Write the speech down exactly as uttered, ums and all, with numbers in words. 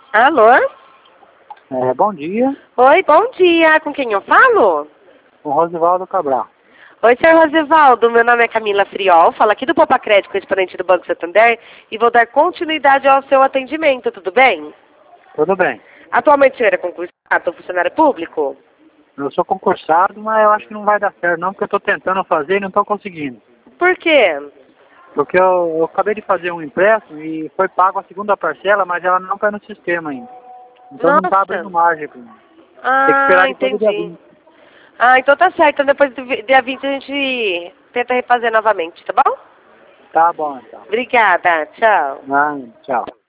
Alô? É, bom dia, Oi, bom dia. Com quem eu falo? com Rosivaldo Cabral. Oi, senhor Rosivaldo. Meu nome é Camila Friol. Falo aqui do Poupa Crédito, correspondente do Banco Santander, e vou dar continuidade ao seu atendimento, tudo bem? Tudo bem. Atualmente o senhor é concursado ou funcionário público? Eu sou concursado, mas eu acho que não vai dar certo não, porque eu estou tentando fazer e não estou conseguindo. Por quê? Porque eu, eu acabei de fazer um empréstimo e foi pago a segunda parcela, mas ela não está no sistema ainda. Então não está abrindo Nossa. margem para mim. Tem que Ah, esperar depois do dia entendi. vinte. Ah, então tá certo. Então depois do vi- dia vinte a gente tenta refazer novamente, tá bom? Tá bom, então. Obrigada. Tchau. Ah, tchau.